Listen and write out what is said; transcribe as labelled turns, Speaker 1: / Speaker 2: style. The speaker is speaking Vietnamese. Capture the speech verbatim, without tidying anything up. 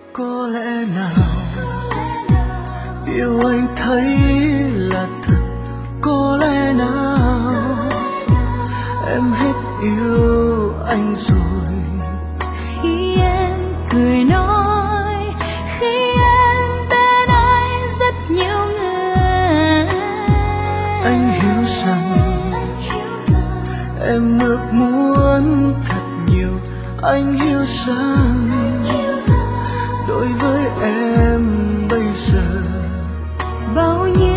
Speaker 1: Có lẽ nào yêu anh thấy là thật, có lẽ nào em hết yêu anh rồi.
Speaker 2: Khi em cười nói, khi em bên anh rất nhiều người,
Speaker 1: Anh hiểu rằng em ước muốn thật nhiều. Anh hiểu rằng đối với em bây giờ
Speaker 2: bao nhiêu